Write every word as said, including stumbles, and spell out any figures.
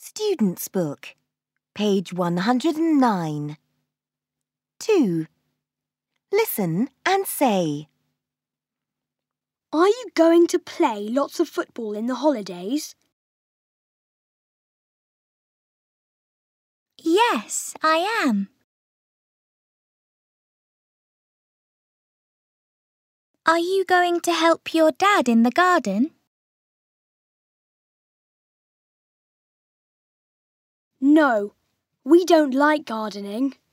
Student's Book, page one hundred nine. two. Listen and say. Are you going to play lots of football in the holidays? Yes, I am. Are you going to help your dad in the garden? No, we don't like gardening.